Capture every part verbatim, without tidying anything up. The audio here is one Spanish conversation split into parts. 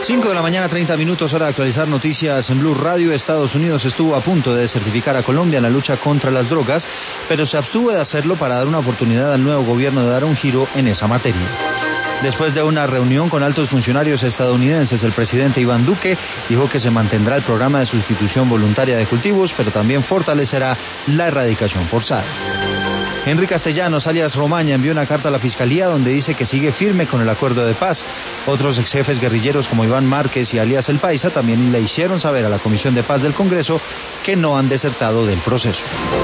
cinco de la mañana, treinta minutos, hora de actualizar noticias en Blue Radio. Estados Unidos estuvo a punto de certificar a Colombia en la lucha contra las drogas, pero se abstuvo de hacerlo para dar una oportunidad al nuevo gobierno de dar un giro en esa materia. Después de una reunión con altos funcionarios estadounidenses, el presidente Iván Duque dijo que se mantendrá el programa de sustitución voluntaria de cultivos, pero también fortalecerá la erradicación forzada. Henry Castellanos, alias Romaña, envió una carta a la Fiscalía donde dice que sigue firme con el acuerdo de paz. Otros exjefes guerrilleros como Iván Márquez y alias El Paisa también le hicieron saber a la Comisión de Paz del Congreso que no han desertado del proceso.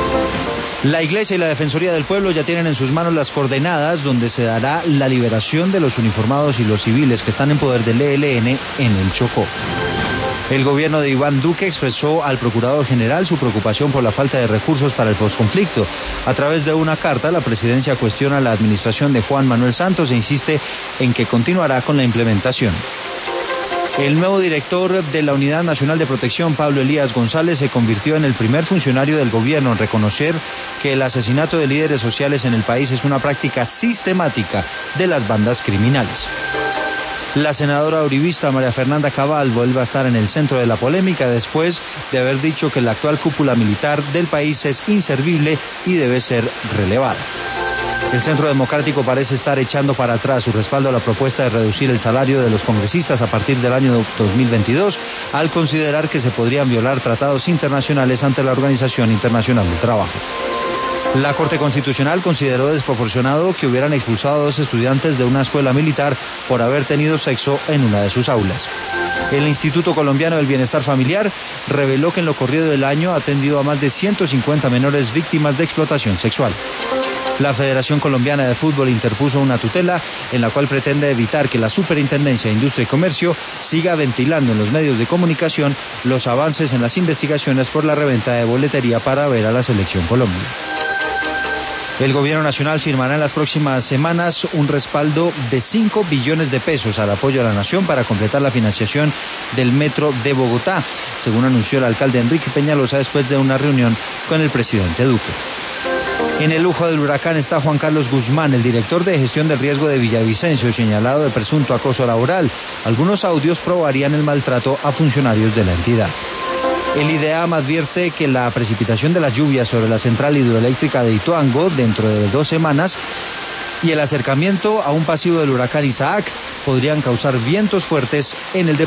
La Iglesia y la Defensoría del Pueblo ya tienen en sus manos las coordenadas donde se dará la liberación de los uniformados y los civiles que están en poder del E L N en el Chocó. El gobierno de Iván Duque expresó al Procurador General su preocupación por la falta de recursos para el posconflicto. A través de una carta, la presidencia cuestiona la administración de Juan Manuel Santos e insiste en que continuará con la implementación. El nuevo director de la Unidad Nacional de Protección, Pablo Elías González, se convirtió en el primer funcionario del gobierno en reconocer que el asesinato de líderes sociales en el país es una práctica sistemática de las bandas criminales. La senadora uribista María Fernanda Cabal vuelve a estar en el centro de la polémica después de haber dicho que la actual cúpula militar del país es inservible y debe ser relevada. El Centro Democrático parece estar echando para atrás su respaldo a la propuesta de reducir el salario de los congresistas a partir del año dos mil veintidós, al considerar que se podrían violar tratados internacionales ante la Organización Internacional del Trabajo. La Corte Constitucional consideró desproporcionado que hubieran expulsado a dos estudiantes de una escuela militar por haber tenido sexo en una de sus aulas. El Instituto Colombiano del Bienestar Familiar reveló que en lo corrido del año ha atendido a más de ciento cincuenta menores víctimas de explotación sexual. La Federación Colombiana de Fútbol interpuso una tutela en la cual pretende evitar que la Superintendencia de Industria y Comercio siga ventilando en los medios de comunicación los avances en las investigaciones por la reventa de boletería para ver a la Selección Colombia. El gobierno nacional firmará en las próximas semanas un respaldo de cinco billones de pesos al apoyo a la nación para completar la financiación del metro de Bogotá, según anunció el alcalde Enrique Peñalosa después de una reunión con el presidente Duque. En el ojo del huracán está Juan Carlos Guzmán, el director de gestión del riesgo de Villavicencio, señalado de presunto acoso laboral. Algunos audios probarían el maltrato a funcionarios de la entidad. El IDEAM advierte que la precipitación de las lluvias sobre la central hidroeléctrica de Ituango dentro de dos semanas y el acercamiento a un pasivo del huracán Isaac podrían causar vientos fuertes en el departamento.